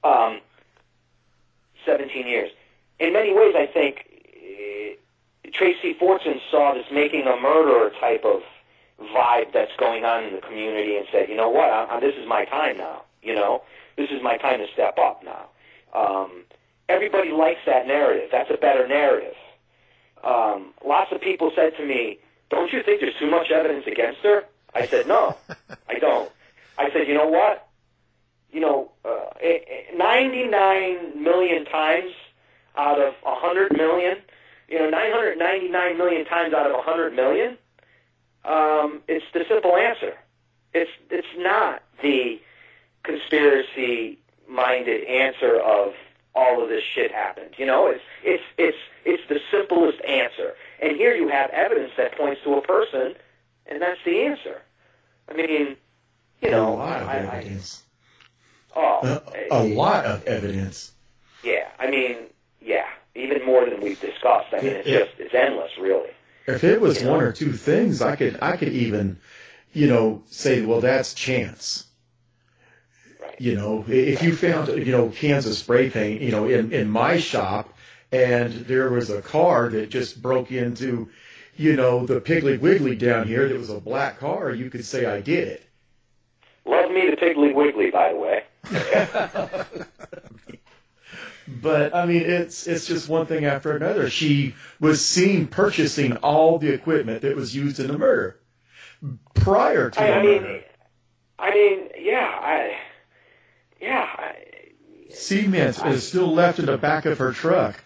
S9: 17 years. In many ways, I think Tracy Fortson saw this making a murderer type of vibe that's going on in the community and said, you know what, this is my time now. You know, this is my time to step up now. Everybody likes that narrative. That's a better narrative. Lots of people said to me, don't you think there's too much evidence against her? I said, no, I don't. I said, you know what? You know, 99 million times out of 100 million, you know, 999 million times out of 100 million, it's the simple answer. It's not the conspiracy-minded answer of all of this shit happened. You know, it's the simplest answer. And here you have evidence that points to a person, and that's the answer. I mean, you know,
S10: a lot of evidence.
S9: A
S10: lot of evidence.
S9: Yeah, I mean, yeah, even more than we've discussed. I mean, it's endless, really.
S10: If it was one or two things, I could even, you know, say, well, that's chance.
S9: Right.
S10: You know, if you found, you know, cans of spray paint, you know, in my shop, and there was a car that just broke into, you know, the Piggly Wiggly down here that was a black car, you could say I did it.
S9: Love me the Piggly Wiggly, by the way.
S10: But, I mean, it's just one thing after another. She was seen purchasing all the equipment that was used in the murder prior to the murder. Cement is still left in the back of her truck.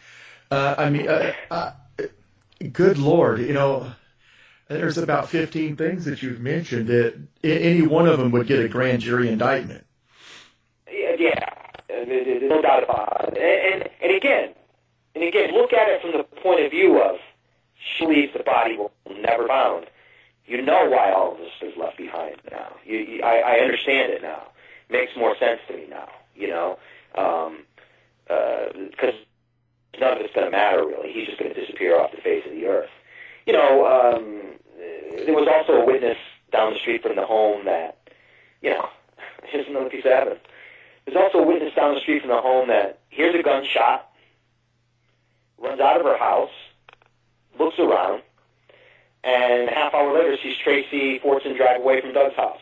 S10: Good Lord, you know, there's about 15 things that you've mentioned that any one of them would get a grand jury indictment.
S9: Yeah, no doubt about it. And again, look at it from the point of view of she believes the body will never be found. You know why all of this is left behind now. I understand it now. Makes more sense to me now, you know, because none of it's going to matter, really. He's just going to disappear off the face of the earth. You know, there was also a witness down the street from the home that, you know, here's another piece of evidence. There's also a witness down the street from the home that hears a gunshot, runs out of her house, looks around, and a half hour later sees Tracy Fortson drive away from Doug's house.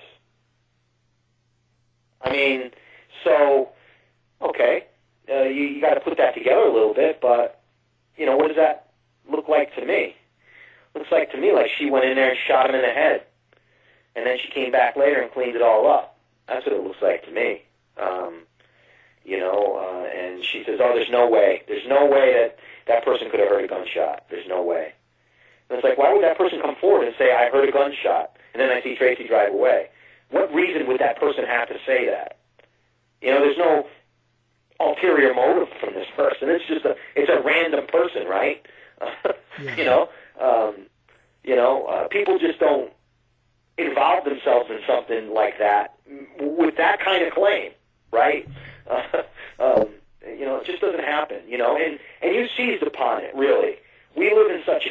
S9: I mean, so, okay, you got to put that together a little bit, but, you know, what does that look like to me? Looks like to me like she went in there and shot him in the head, and then she came back later and cleaned it all up. That's what it looks like to me. You know, and she says, oh, there's no way that person could have heard a gunshot. There's no way. And it's like, why would that person come forward and say, I heard a gunshot, and then I see Tracy drive away? What reason would that person have to say that? You know, there's no ulterior motive from this person. It's a random person, right? Yeah. People just don't involve themselves in something like that with that kind of claim, right? It just doesn't happen, you know, and you seized upon it, really. We live in such a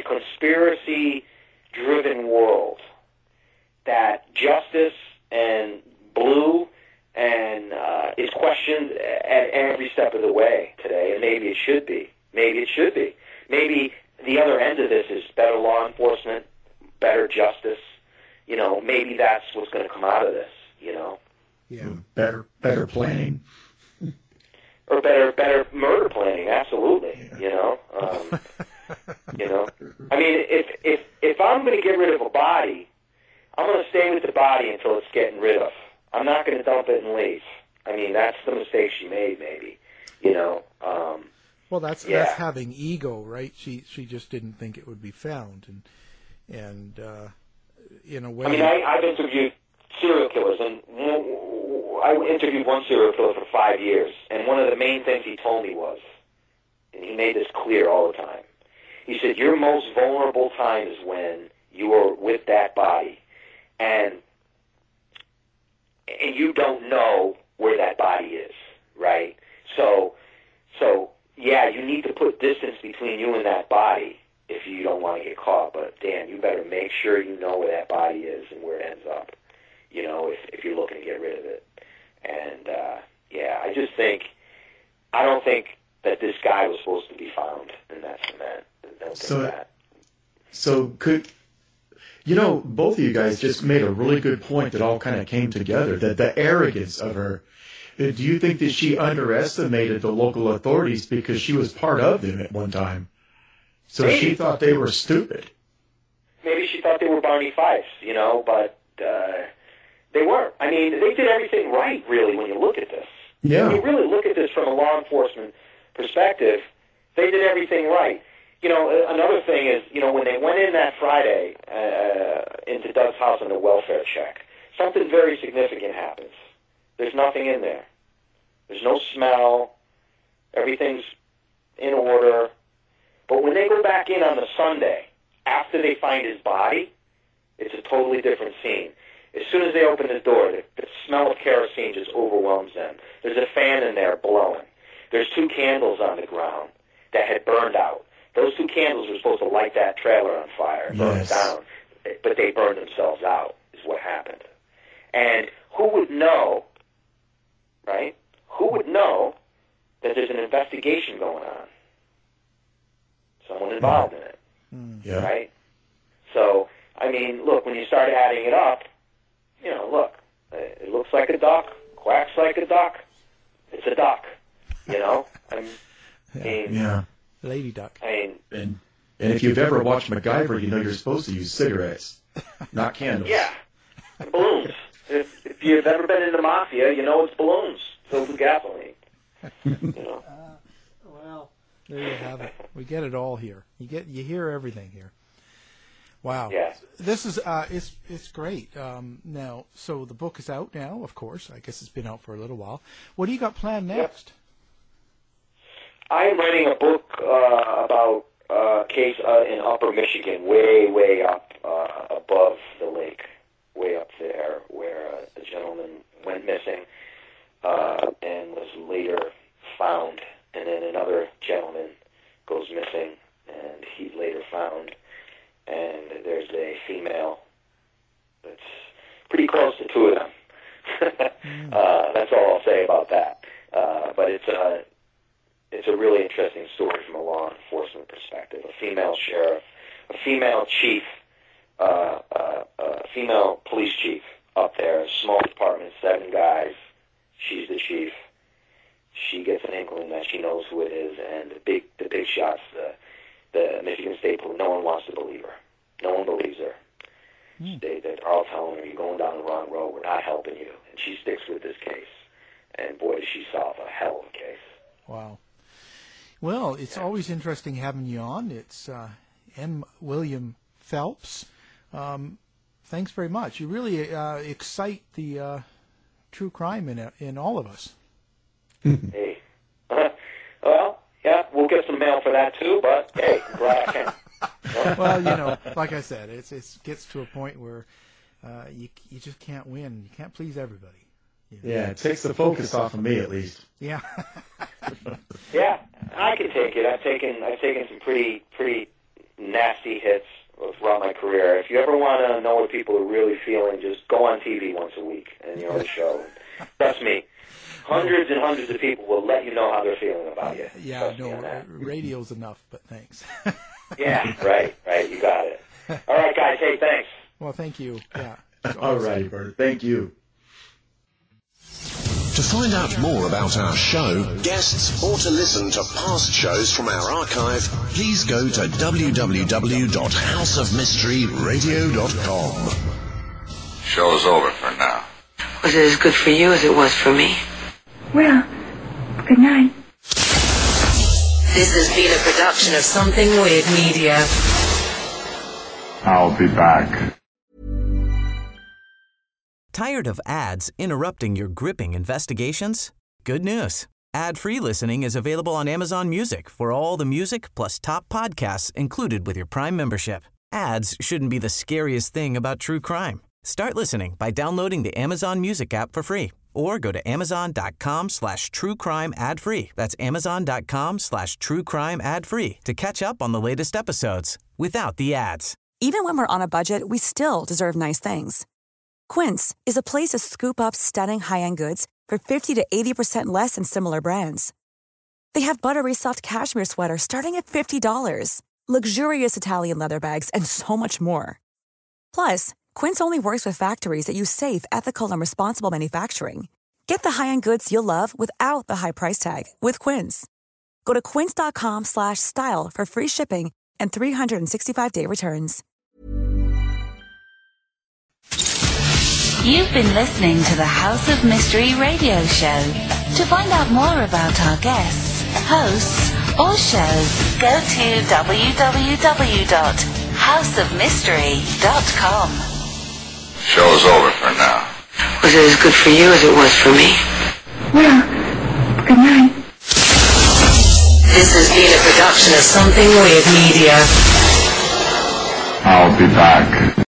S9: conspiracy-driven world that justice and blue questioned at every step of the way today, and maybe it should be. Maybe it should be. Maybe the other end of this is better law enforcement, better justice. You know, maybe that's what's going to come out of this, you know.
S8: Yeah.
S10: Better planning.
S9: Or better murder planning, absolutely, you know. You know, I mean, if I'm going to get rid of a body, I'm going to stay with the body until it's getting rid of. I'm not going to dump it and leave. I mean, that's the mistake she made, maybe, you know.
S8: Well, that's having ego, right? She just didn't think it would be found, and in a way.
S9: I mean, I've interviewed serial killers, and I interviewed one serial killer for 5 years, and one of the main things he told me was, and he made this clear all the time, he said, your most vulnerable time is when you are with that body, and you don't know where that body is, right? So yeah, you need to put distance between you and that body if you don't want to get caught, but damn, you better make sure you know where that body is and where it ends up, you know, if you're looking to get rid of it. And, yeah, I don't think that this guy was supposed to be found in that cement.
S10: So could, you know, both of you guys just made a really good point that all kind of came together, that the arrogance of her. Do you think that she underestimated the local authorities because she was part of them at one time? So maybe she thought they were stupid.
S9: Maybe she thought they were Barney Fifes, you know, but they weren't. I mean, they did everything right, really, when you look at this.
S10: Yeah.
S9: When you really look at this from a law enforcement perspective, they did everything right. You know, another thing is, you know, when they went in that Friday into Doug's house on the welfare check, something very significant happens. There's nothing in there. There's no smell. Everything's in order. But when they go back in on the Sunday, after they find his body, it's a totally different scene. As soon as they open the door, the smell of kerosene just overwhelms them. There's a fan in there blowing. There's 2 candles on the ground that had burned out. Those 2 candles were supposed to light that trailer on fire and burn it down, but they burned themselves out, is what happened. And who would know, right? Who would know that there's an investigation going on? Someone involved in it, right? So, I mean, look, when you start adding it up, you know, look, it looks like a duck, quacks like a duck. It's a duck, you know? I mean,
S8: Lady duck.
S10: I mean, and if you've ever watched MacGyver, you know you're supposed to use cigarettes, not candles.
S9: Yeah, balloons. If you've ever been in the mafia, you know it's balloons filled with gasoline. You know.
S8: Well, there you have it. We get it all here. You hear everything here. Wow.
S9: Yeah.
S8: This is it's great. Now, so the book is out now, of course. I guess it's been out for a little while. What do you got planned next?
S9: I am writing a book about a case in Upper Michigan, way up above the lake, way up there, where a gentleman went missing and was later found, and then another gentleman goes missing, and he's later found, and there's a female that's pretty close to 2 of them. That's all I'll say about that. But it's a really interesting story from a law enforcement perspective. A female sheriff, a female chief, a female police chief up there, a small department, 7 guys. She's the chief. She gets an inkling that she knows who it is, and the big shots, the Michigan State Police, no one wants to believe her. No one believes her. They're all telling her, you're going down the wrong road, we're not helping you. And she sticks with this case. And boy, does she solve a hell of a case.
S8: Wow. Well, it's always interesting having you on. It's M. William Phelps. Thanks very much. You really excite the true crime in all of us.
S9: Hey. Well, yeah, we'll get some mail for that too, but hey, I'm glad I can.
S8: Well, you know, like I said, it gets to a point where you just can't win. You can't please everybody. You know?
S10: Yeah, it takes the focus off of me at least.
S8: Yeah.
S9: Yeah, I can take it. I've taken some pretty nasty hits throughout my career. If you ever want to know what people are really feeling, just go on TV once a week and the show. Trust me. Hundreds and hundreds of people will let you know how they're feeling about you.
S8: Yeah, no, radio's enough, but thanks.
S9: Yeah, right, you got it. All right, guys, hey, thanks.
S8: Well, thank you, yeah.
S10: All righty, Bernard, thank you.
S7: To find out more about our show, guests, or to listen to past shows from our archive, please go to www.houseofmysteryradio.com.
S17: Show's over for now.
S5: Was it as good for you as it was for me?
S18: Well, good night.
S5: This has been a production of Something Weird Media.
S17: I'll be back.
S3: Tired of ads interrupting your gripping investigations? Good news. Ad-free listening is available on Amazon Music for all the music plus top podcasts included with your Prime membership. Ads shouldn't be the scariest thing about true crime. Start listening by downloading the Amazon Music app for free or go to amazon.com/truecrime ad-free. That's amazon.com/truecrime ad-free to catch up on the latest episodes without the ads.
S19: Even when we're on a budget, we still deserve nice things. Quince is a place to scoop up stunning high-end goods for 50 to 80% less than similar brands. They have buttery soft cashmere sweaters starting at $50, luxurious Italian leather bags, and so much more. Plus, Quince only works with factories that use safe, ethical, and responsible manufacturing. Get the high-end goods you'll love without the high price tag with Quince. Go to quince.com/style for free shipping and 365-day returns.
S5: You've been listening to the House of Mystery radio show. To find out more about our guests, hosts, or shows, go to www.houseofmystery.com.
S17: Show's over for now.
S5: Was it as good for you as it was for me?
S18: Well, good night.
S5: This has been a production of Something Weird Media.
S17: I'll be back.